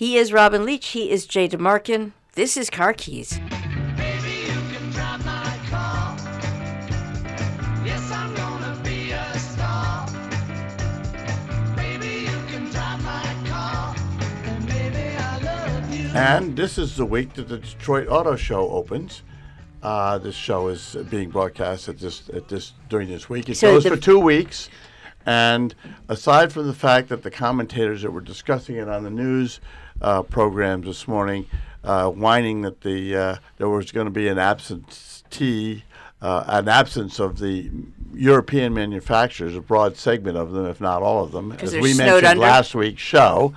He is Robin Leach. He is Jay DeMarkin. This is Car Keys. Baby, you can drive my car. Yes, I'm gonna be a star. Baby, you can drive my car. And baby, I love you. And this is the week that the Detroit Auto Show opens. This show is being broadcast during this week. It goes for 2 weeks. And aside from the fact that the commentators that were discussing it on the news programs this morning, whining that there was going to be an absence of the European manufacturers, a broad segment of them, if not all of them, as we mentioned last week's show.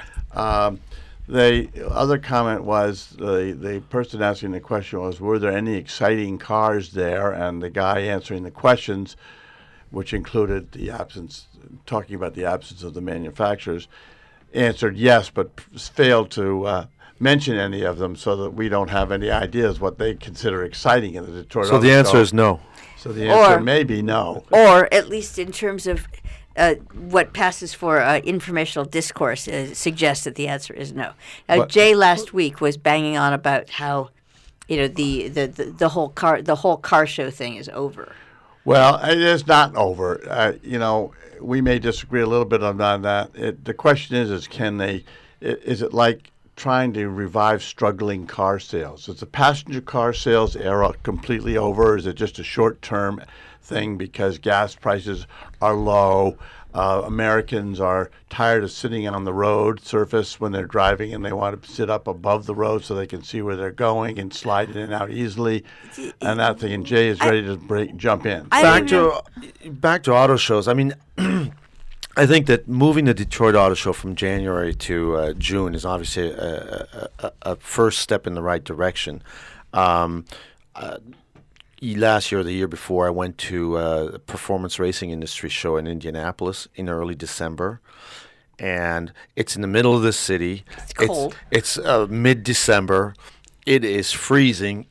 The other comment was the person asking the question was, were there any exciting cars there? And the guy answering the questions, which included talking about the absence of the manufacturers, answered yes, but failed to mention any of them, so that we don't have any ideas what they consider exciting in the Detroit Auto Show. So the answer is no. So the answer may be no. Or at least in terms of what passes for informational discourse suggests that the answer is no. Now, Jay last week was banging on about how, the whole car show thing is over. Well, it is not over. We may disagree a little bit on that. The question is is it like trying to revive struggling car sales? Is the passenger car sales era completely over? Is it just a short-term thing because gas prices are low? Americans are tired of sitting on the road surface when they're driving, and they want to sit up above the road so they can see where they're going and slide in and out easily. And that thing. And Jay is ready to jump in. Back to auto shows. I mean, I think that moving the Detroit Auto Show from January to June is obviously a first step in the right direction. Last year or the year before, I went to a performance racing industry show in Indianapolis in early December. And it's in the middle of the city. It's cold. It's mid-December. It is freezing.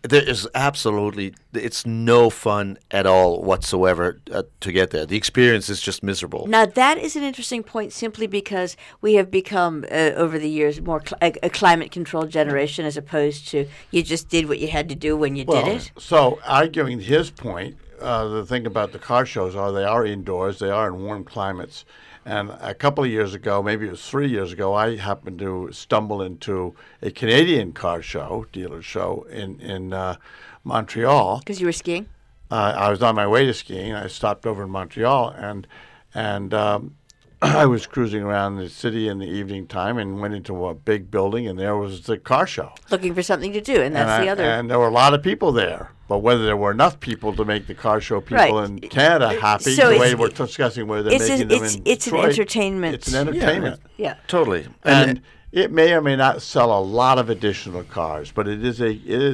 It's no fun at all whatsoever to get there. The experience is just miserable. Now, that is an interesting point simply because we have become, over the years, more a climate-controlled generation as opposed to you just did what you had to do when you did it. So, arguing his point, the thing about the car shows they are indoors, they are in warm climates. And a couple of years ago, maybe it was 3 years ago, I happened to stumble into a Canadian car show, dealer show, in Montreal. Because you were skiing? I was on my way to skiing. I stopped over in Montreal, and I was cruising around the city in the evening time and went into a big building, and there was the car show. Looking for something to do, and that's the other. And there were a lot of people there. But whether there were enough people to make the car show people in Canada happy, the way we're discussing where they're making them in it's Detroit, an entertainment. It's an entertainment. Yeah. Totally. And it may or may not sell a lot of additional cars, but it is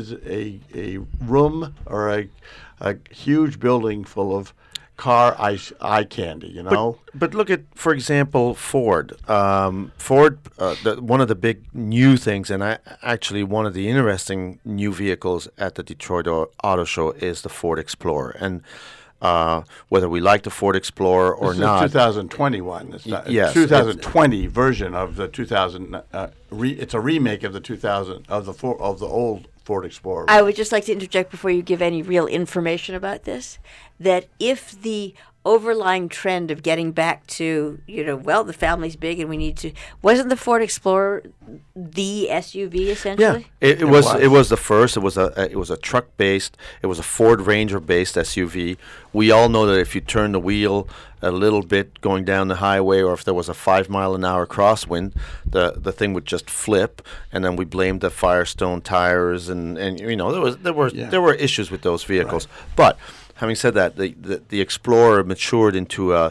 a room or a huge building full of car eye candy, But look at, for example, Ford. Ford, one of the big new things, and actually one of the interesting new vehicles at the Detroit Auto Show is the Ford Explorer. And whether we like the Ford Explorer or not, this is 2021. It's not, yes, 2020 version of the 2000. It's a remake of the old Ford Explorer. I would just like to interject before you give any real information about this, that if the overlying trend of getting back to, the family's big and we need to, wasn't the Ford Explorer the SUV essentially? Yeah, it was the first. It was a truck based. It was a Ford Ranger based SUV. We all know that if you turn the wheel a little bit going down the highway, or if there was a 5 mile an hour crosswind, the thing would just flip, and then we blamed the Firestone tires, and there were issues with those vehicles. Right. But having said that, the Explorer matured into a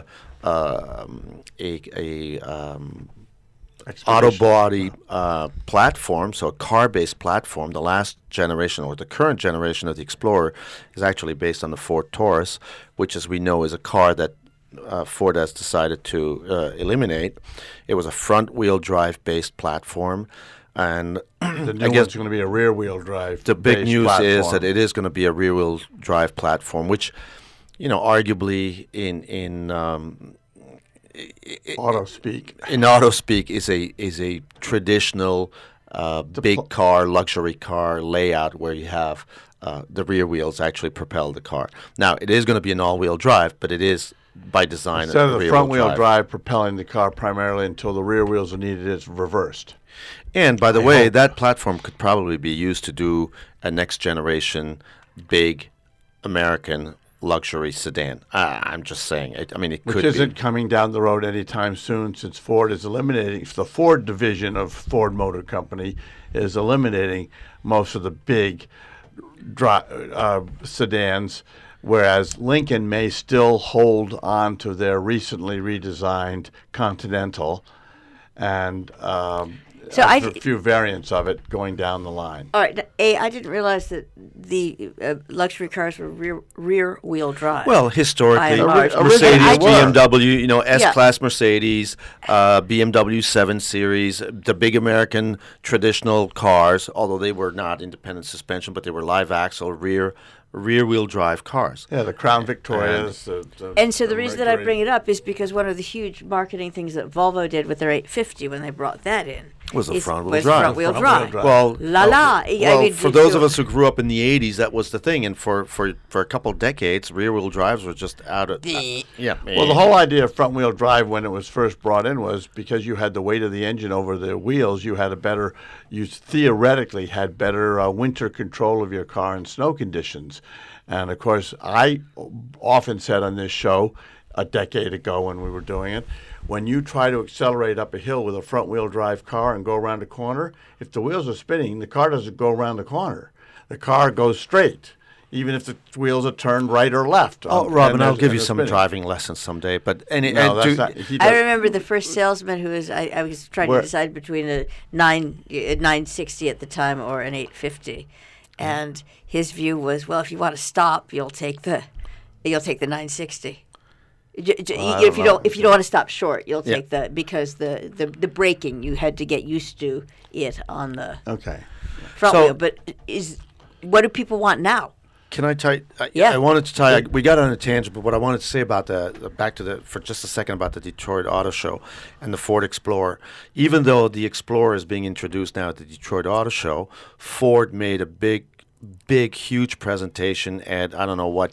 auto body platform, so a car-based platform. The last generation, or the current generation of the Explorer, is actually based on the Ford Taurus, which, as we know, is a car that Ford has decided to eliminate. It was a front-wheel drive-based platform. And the new one's going to be a rear-wheel drive. The big news is that it is going to be a rear-wheel drive platform, which, arguably auto speak. in auto speak is a traditional big car, luxury car layout where you have the rear wheels actually propel the car. Now, it is going to be an all-wheel drive, but it is by design Instead of a the rear-wheel front-wheel drive propelling the car primarily until the rear wheels are needed, it's reversed. And by the way, that platform could probably be used to do a next generation big American luxury sedan. I'm just saying. It Which could isn't be. coming down the road anytime soon, since Ford is eliminating, the Ford division of Ford Motor Company is eliminating most of the big sedans, whereas Lincoln may still hold on to their recently redesigned Continental and So a few variants of it going down the line. All right. I didn't realize that the luxury cars were rear-wheel drive. Well, historically, By and large. Mercedes, Originally were. BMW, S-Class Mercedes, BMW 7 Series, the big American traditional cars, although they were not independent suspension, but they were live axle, rear-wheel drive cars. Yeah, the Crown Victorias. And so the reason that I bring it up is because one of the huge marketing things that Volvo did with their 850 when they brought that in Was a front-wheel was drive. front-wheel drive. Well, La la. Well, for those of us who grew up in the 80s, that was the thing. And for a couple of decades, rear-wheel drives were just out of... Well, the whole idea of front-wheel drive when it was first brought in was because you had the weight of the engine over the wheels, you theoretically had better winter control of your car in snow conditions. And, of course, I often said on this show a decade ago when we were doing it, when you try to accelerate up a hill with a front-wheel drive car and go around a corner, if the wheels are spinning, the car doesn't go around the corner. The car goes straight, even if the wheels are turned right or left. Oh, Robin, I'll give you some driving lessons someday. But I remember the first salesman who was I was trying to decide between a 960 at the time or an 850, and his view was, well, if you want to stop, you'll take the 960. If you don't want to stop short, you'll take because the braking, you had to get used to it on the front wheel. But what do people want now? Can I tell you? I wanted to tell you. We got on a tangent, but what I wanted to say about for just a second about the Detroit Auto Show and the Ford Explorer. Even though the Explorer is being introduced now at the Detroit Auto Show, Ford made a big, huge presentation at I don't know what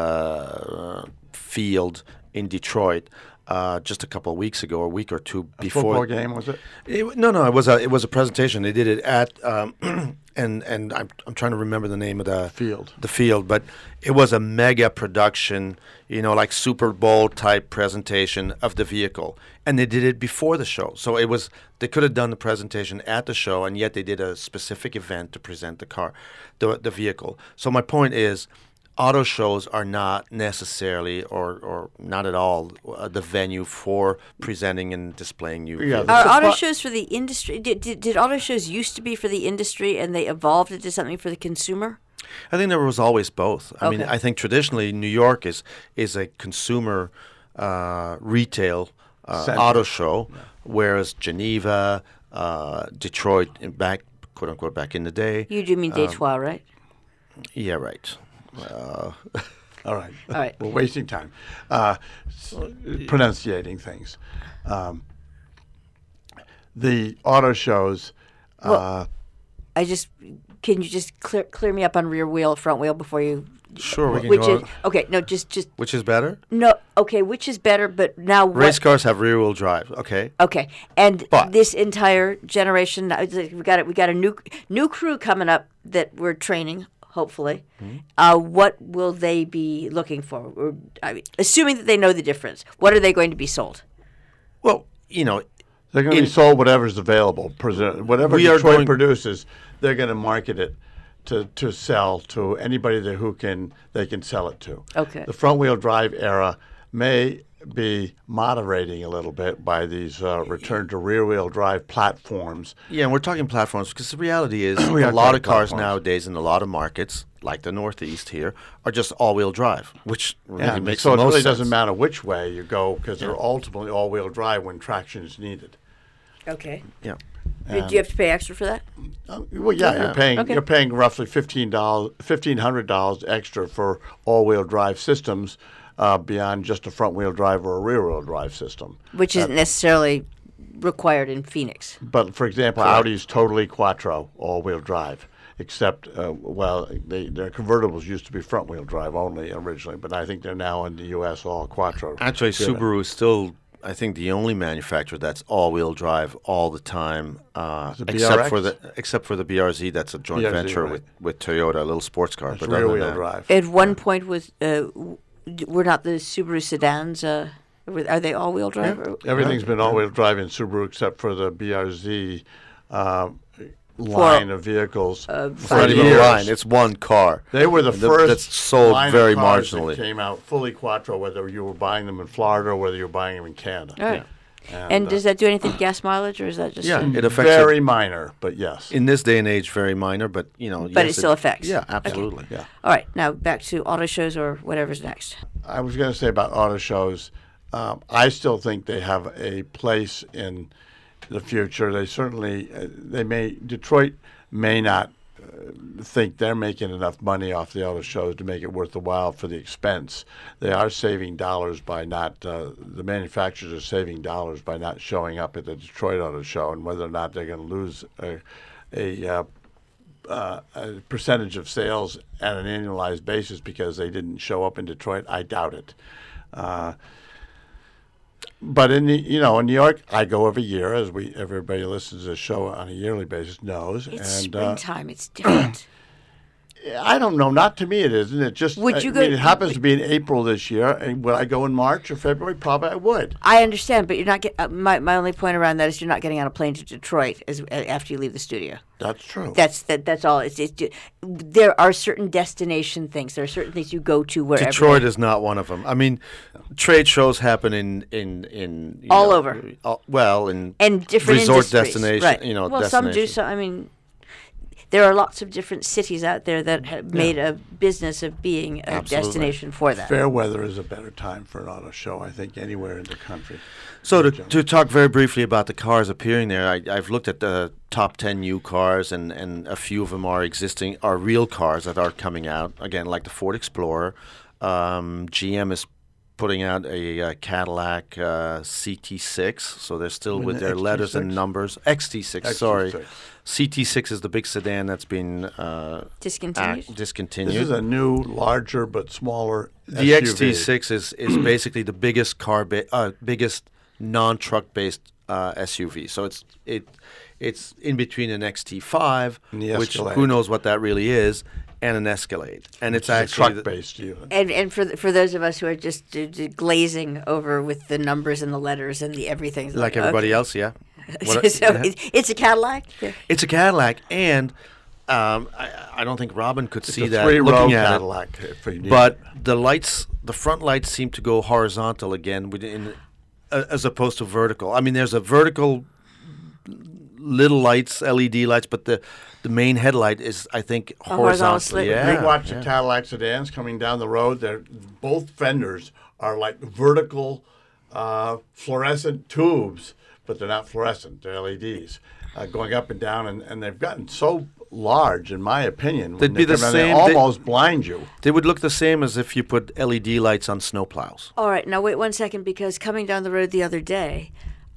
field in Detroit just a couple of weeks ago, or a week or two before. Football game, was it? No. It was a presentation. They did it at and I'm trying to remember the name of the field. The field, but it was a mega production, like Super Bowl type presentation of the vehicle, and they did it before the show. So they could have done the presentation at the show, and yet they did a specific event to present the car, the vehicle. So my point is, auto shows are not necessarily or not at all the venue for presenting and displaying new vehicles. Are auto shows for the industry? Did auto shows used to be for the industry and they evolved into something for the consumer? I think there was always both. I mean, I think traditionally New York is a consumer retail auto show, whereas Geneva, Detroit, quote unquote, back in the day. You do mean Detroit, right? Yeah, right. All right. We're wasting time pronunciating things. The auto shows. Can you just clear me up on rear wheel, front wheel before you? Sure, we can go. Okay, no, just. Which is better? No, okay, which is better? But now race cars have rear wheel drive. Okay. Okay, and this entire generation, we got a new crew coming up that we're training. Hopefully, what will they be looking for? Or, assuming that they know the difference, what are they going to be sold? Well, they're going to be sold whatever's available. Whatever Detroit produces, they're going to market it to sell to anybody they can sell it to. Okay. The front wheel drive era may be moderating a little bit by these return to rear wheel drive platforms. Yeah, and we're talking platforms because the reality is a lot of cars nowadays in a lot of markets, like the Northeast here, are just all-wheel drive, which really makes so the most it really sense. Doesn't matter which way you go because they're ultimately all-wheel drive when traction is needed. Okay. Yeah. Do you have to pay extra for that? Well, yeah, you're paying roughly $1,500 extra for all-wheel drive systems. beyond just a front-wheel drive or a rear-wheel drive system. Which isn't necessarily required in Phoenix. But for example, Audi's totally quattro, all-wheel drive. Except, their convertibles used to be front-wheel drive only originally, but I think they're now in the U.S. all quattro. Actually, driven. Subaru is still, I think, the only manufacturer that's all-wheel drive all the time, except for the BRZ. That's a joint BRZ, venture right. with Toyota, a little sports car. It's But other than rear-wheel that- drive. At one point, were not the Subaru sedans? Are they all-wheel drive? or- Everything's been all-wheel drive in Subaru except for the BRZ line of vehicles. It's not Five even a years. line. It's one car. They were the And first that's sold line very of cars marginally. that came out fully quattro, whether you were buying them in Florida or whether you were buying them in Canada. All right. And does that do anything to gas mileage, or is that just? Yeah, it affects very it. minor, but yes. In this day and age, very minor, but But yes, it still affects. Yeah, absolutely. Yeah. All right, now back to auto shows or whatever's next. I was going to say about auto shows, I still think they have a place in the future. They certainly, Detroit may not think they're making enough money off the auto shows to make it worth the while for the expense. They are saving dollars by not, the manufacturers are saving dollars by not showing up at the Detroit Auto Show, and whether or not they're going to lose a percentage of sales at an annualized basis because they didn't show up in Detroit, I doubt it. But in in New York, I go every year, as everybody listens to the show on a yearly basis knows. It's and springtime. It's different. I don't know. Not to me, it isn't. It just. Would you I go- mean, it happens to be in April this year, and would I go in March or February? Probably I would. I understand, but you're not get. My only point around that is you're not getting on a plane to Detroit after you leave the studio. That's true. That's all. There are certain destination things. There are certain things you go to wherever. Detroit is not one of them. I mean, trade shows happen in you All know, over. in and different resort industries. destination. Right. Well, some do. destination. So I mean, there are lots of different cities out there that have made a business of being a Absolutely. destination for that. Fair weather is a better time for an auto show, I think, anywhere in the country. So to talk very briefly about the cars appearing there, I've looked at the top 10 new cars, and a few of them are real cars that are coming out. Again, like the Ford Explorer. GM is putting out a Cadillac CT6, so they're still with their letters and XT6? numbers. XT6, sorry. XT6. CT6 is the big sedan that's been Discontinued. discontinued. This is a new, larger but smaller The SUV. XT6 is basically the biggest biggest non-truck based SUV. So it's in between an XT5, And the which Escalade. who knows what that really is, and an Escalade, and it's It's a actually truck-based unit. And for those of us who are just glazing over with the numbers and the letters and the everything, like everybody else. Yeah, So Yeah. it's a Cadillac. It's a Cadillac, and I don't think Robin could see It's a that three-row looking at Cadillac. If you need But it. the front lights seem to go horizontal again, as opposed to vertical. I mean, there's a vertical little lights, LED lights, but the main headlight is, I think, horizontal horizontal. slit. Yeah, You watch the Cadillac sedans coming down the road. Both fenders are like vertical fluorescent tubes, but they're not fluorescent. They're LEDs going up and down, and they've gotten so large, in my opinion. They'd when be they the come down, they same- almost blind you. They would look the same as if you put LED lights on snowplows. All right, now wait 1 second, because coming down the road the other day,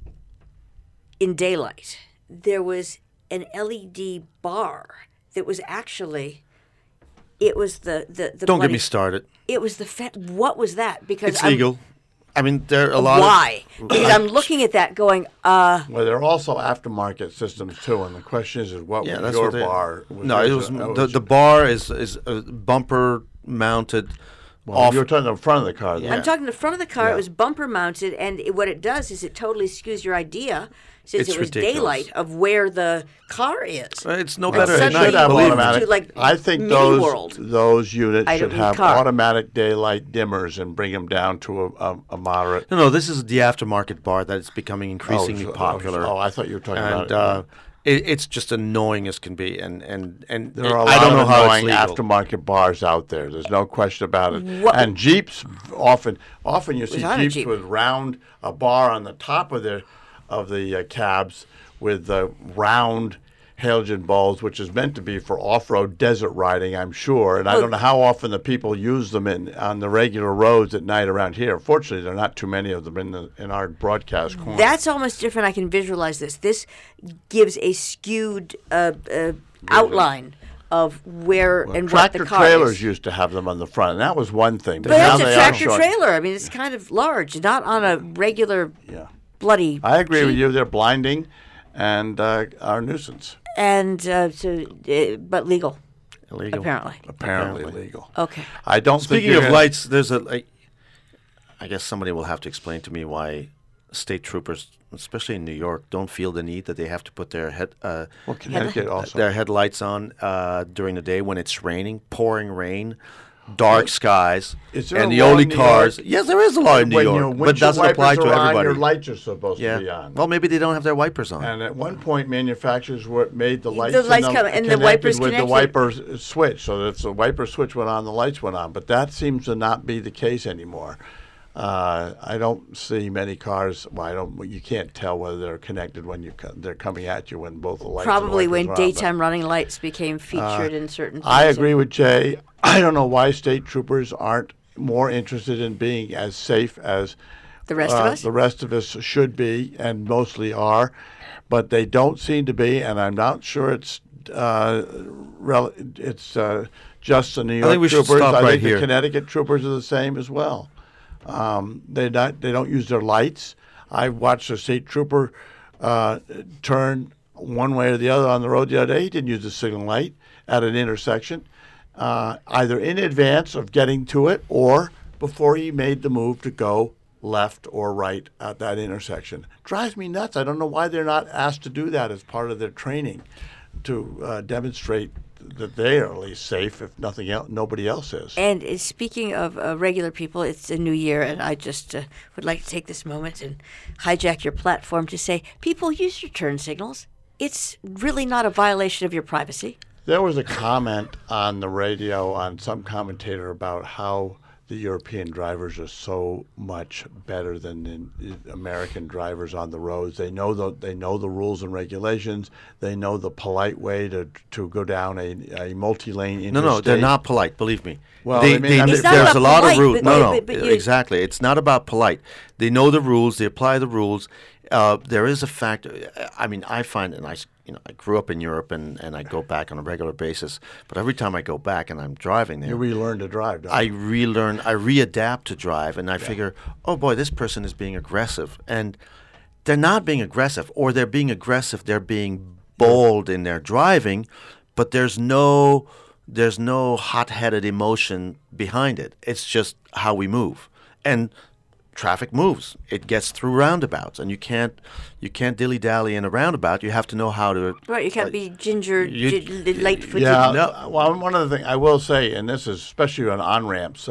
in daylight, there was an LED bar that was actually, it was the Don't get bloody- me started. It was what was that? Because It's legal. I mean, there are a lot Why? of... Because I'm looking at that going, Well, there are also aftermarket systems too, and the question is what Yeah, was that's your what they... bar? No, it was the bar is a bumper mounted off... You were talking the front of the car. Though. I'm talking the front of the car. Yeah. It was bumper mounted, and what it does is it totally skews your idea, since It's it was ridiculous. daylight, of where the car is. It's no And better at suddenly night. should have you believe move me. automatic. to, like, I think mini those world. units I should don't need have car. automatic daylight dimmers and bring them down to a moderate. No, this is the aftermarket bar that is becoming increasingly popular. Oh, I thought you were talking and about it. it's just annoying as can be, and There are a lot I don't know of how annoying it's legal. aftermarket bars out there. There's no question about it. What- And Jeeps often you see on a Jeeps Jeep? with a bar on the top of the cabs with the round halogen bulbs, which is meant to be for off-road desert riding, I'm sure. And I don't know how often the people use them on the regular roads at night around here. Fortunately, there are not too many of them in our broadcast corner. That's almost different. I can visualize this. This gives a skewed outline of where and what the tractor car trailers is. used to have them on the front, and that was one thing. But now that's a they are tractor short. trailer. I mean, it's kind of large, not on a regular Yeah. bloody. I agree with Jeep. you. They're blinding and are a nuisance. And but legal, Illegal. apparently. Apparently legal. Okay. I don't Speaking think of you're lights, there's I guess somebody will have to explain to me why state troopers, especially in New York, don't feel the need that they have to put their well, Connecticut also. their headlights on during the day when it's raining, pouring rain, dark skies, Is there and a the law only in New cars. York? Yes, there is a law in New When your York, but windshield doesn't apply wipers to are on, everybody. your lights are supposed Yeah. to be on. Well, maybe they don't have their wipers on. And at one point, manufacturers made the lights, lights come- and the connected wipers with the connected. wiper switch. So that if the wiper switch went on, the lights went on. But that seems to not be the case anymore. I don't see many cars. Well, I don't. You can't tell whether they're connected when they're coming at you when both the lights. Probably and the when wipers are on, but- daytime running lights became featured in certain. I things. agree with Jay. I don't know why state troopers aren't more interested in being as safe as The rest of us? The rest of us should be, and mostly are, but they don't seem to be. And I'm not sure it's just the New York think we should troopers. stop I right think here. the Connecticut troopers are the same as well. They don't use their lights. I watched a state trooper turn one way or the other on the road the other day. He didn't use the signal light at an intersection, either in advance of getting to it or before he made the move to go left or right at that intersection. Drives me nuts. I don't know why they're not asked to do that as part of their training to demonstrate that they are at least safe, if nothing else, nobody else is. And speaking of regular people, it's a new year, and I just would like to take this moment and hijack your platform to say, people, use your turn signals. It's really not a violation of your privacy. There was a comment on the radio on some commentator about how the European drivers are so much better than the American drivers on the roads. They know the rules and regulations. They know the polite way to go down a multi-lane interstate. No, they're not polite. Believe me. Well, they may not be- It's not there's about a lot polite, of rules. but- No, but you- exactly. It's not about polite. They know the rules. They apply the rules. There is a fact. I mean, I find, and I grew up in Europe, and I go back on a regular basis. But every time I go back and I'm driving there, You relearn to drive, don't I you? relearn, I readapt to drive, and I figure, oh boy, this person is being aggressive, and they're not being aggressive, or they're being aggressive. They're being bold in their driving, but there's no hot-headed emotion behind it. It's just how we move, and traffic moves. It gets through roundabouts, and you can't dilly-dally in a roundabout. You have to know how to. Right, you can't be ginger, light-footed. Yeah, No. well, one of the things I will say, and this is especially on on-ramps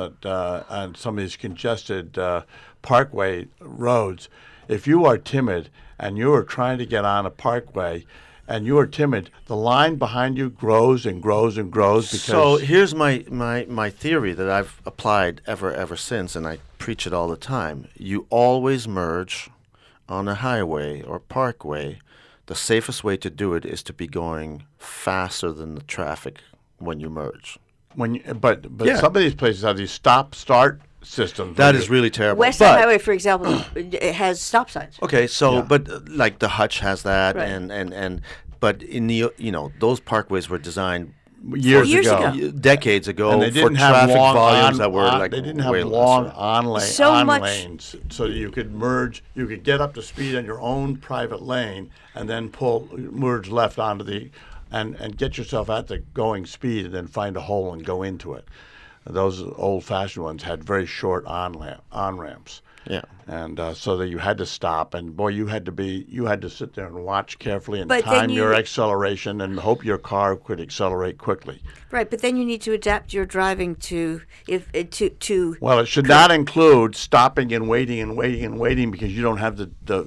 on some of these congested parkway roads, if you are timid and you are trying to get on a parkway and you are timid, the line behind you grows and grows and grows because... So here's my theory that I've applied ever since, and I preach it all the time. You always merge on a highway or parkway. The safest way to do it is to be going faster than the traffic when you merge. But Yeah. some of these places have these stop-start systems. That where is really terrible. West Side But- Highway, for example, it has stop signs. Okay, so Yeah. but like the Hutch has that, Right. and but in the those parkways were designed years, Years ago. ago. decades ago And they for didn't have traffic long volumes on, that were on- like they didn't have way long lesser. So on much- lanes, so that you could merge. You could get up to speed on your own private lane, and then merge left onto the, and get yourself at the going speed, and then find a hole and go into it. Those old-fashioned ones had very short on ramps. Yeah. And so that you had to stop, and boy, you had to sit there and watch carefully and But then time your you- acceleration and hope your car could accelerate quickly. Right, but then you need to adapt your driving to to Well, it should not include stopping and waiting and waiting and waiting because you don't have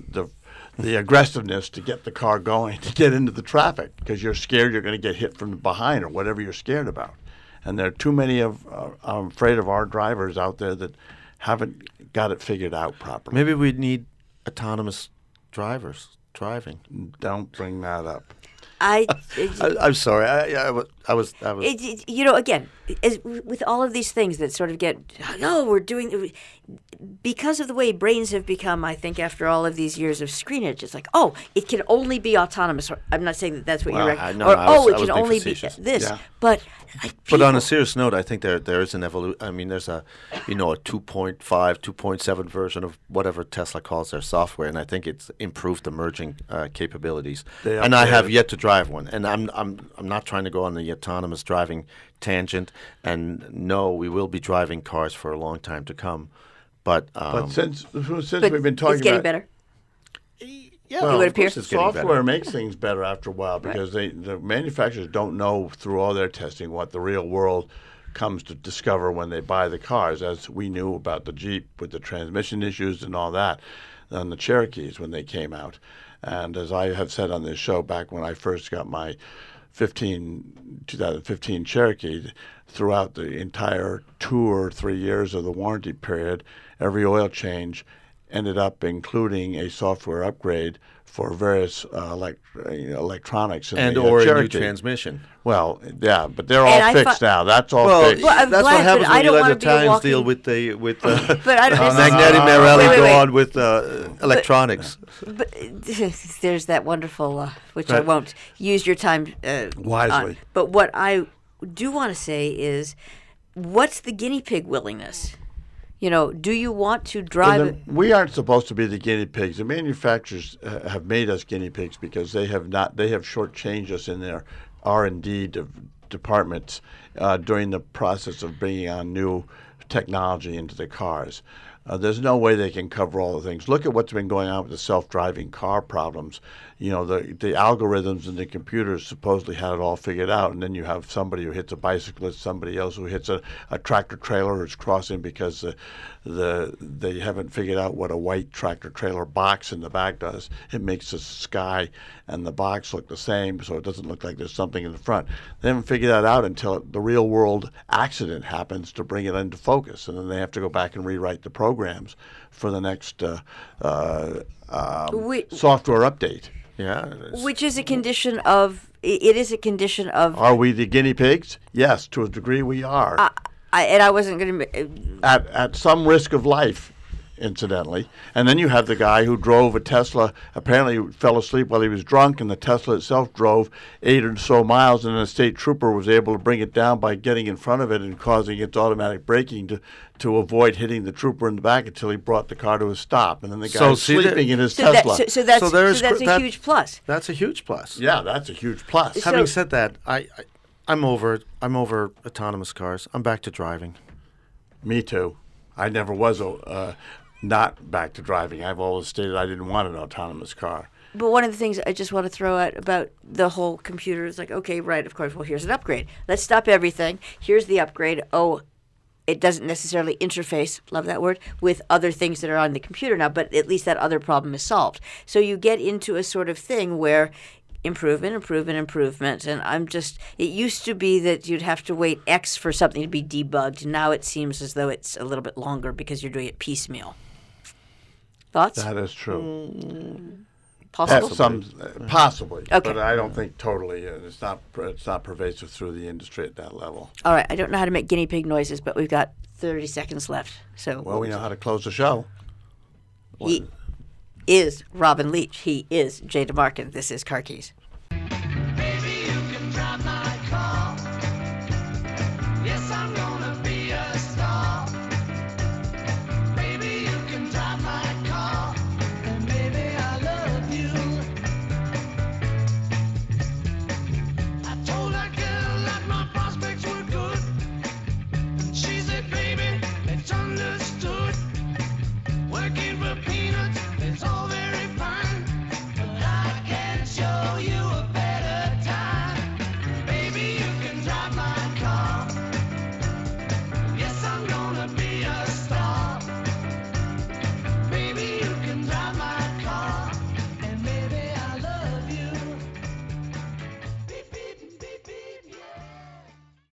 the aggressiveness to get the car going, to get into the traffic because you're scared you're going to get hit from behind or whatever you're scared about. And there are too many I'm afraid of our drivers out there that haven't got it figured out properly. Maybe we need autonomous drivers driving. Don't bring that up. I'm sorry. I was. Again, with all of these things that sort of get, we're doing, because of the way brains have become, I think, after all of these years of screenage, it's like, it can only be autonomous. I'm not saying that that's what you're I it was can being only facetious. be this. Yeah. But on a serious note, I think there is an evolution. I mean, there's a 2.5, 2.7 version of whatever Tesla calls their software, and I think it's improved the merging capabilities. And I have yet to drive one, and I'm not trying to go on the autonomous driving tangent. And no, we will be driving cars for a long time to come. But since we've been talking it's getting about better. Yeah, well, would appear. it's getting better. software makes things better after a while because the manufacturers don't know through all their testing what the real world comes to discover when they buy the cars, as we knew about the Jeep with the transmission issues and all that, and the Cherokees when they came out. And as I have said on this show, back when I first got my 2015 Cherokee, throughout the entire 2 or 3 years of the warranty period, every oil change ended up including a software upgrade for various electronics in the or a new Cherokee. transmission. Well, yeah, but they're And all I fixed now. That's all Well, fixed. Well, I'm that's glad, what happens but I when you don't let wanna the be a Italians walking- deal with the But I don't. Magneti Marelli Wait, go wait. on with electronics. But there's that wonderful, which I Right. won't use your time Wisely. on. But what I do want to say is, what's the guinea pig willingness? Do you want to drive it? We aren't supposed to be the guinea pigs. The manufacturers have made us guinea pigs because they have shortchanged us in their R&D departments during the process of bringing on new technology into the cars. There's no way they can cover all the things. Look at what's been going on with the self-driving car problems. The algorithms and the computers supposedly had it all figured out, and then you have somebody who hits a bicyclist, somebody else who hits a tractor trailer who's crossing because they haven't figured out what a white tractor trailer box in the back does. It makes the sky and the box look the same, so it doesn't look like there's something in the front. They haven't figured that out until the real world accident happens to bring it into focus, and then they have to go back and rewrite the programs for the next software update. Yeah. Which is a condition of. It is a condition of. Are we the guinea pigs? Yes, to a degree we are. I wasn't going to. At some risk of life, incidentally. And then you have the guy who drove a Tesla, apparently fell asleep while he was drunk, and the Tesla itself drove 8 or so miles, and a state trooper was able to bring it down by getting in front of it and causing its automatic braking to avoid hitting the trooper in the back until he brought the car to a stop. And then the guy was sleeping in his Tesla. That's a huge plus. That's a huge plus. Yeah, that's a huge plus. Having said that, I'm over autonomous cars. I'm back to driving. Me too. I never was not back to driving. I've always stated I didn't want an autonomous car. But one of the things I just want to throw out about the whole computer is like, okay, right, of course, well, here's an upgrade. Let's stop everything. Here's the upgrade. Oh, it doesn't necessarily interface, love that word, with other things that are on the computer now, but at least that other problem is solved. So you get into a sort of thing where improvement, and it used to be that you'd have to wait X for something to be debugged. Now it seems as though it's a little bit longer because you're doing it piecemeal. Thoughts? That is true. Possible? Possibly, Okay. but I don't think totally. It's not pervasive through the industry at that level. All right, I don't know how to make guinea pig noises, but we've got 30 seconds left. So Well, we know how to close the show. he is Robin Leach. He is Jay DeMarkin. This is Car Keys.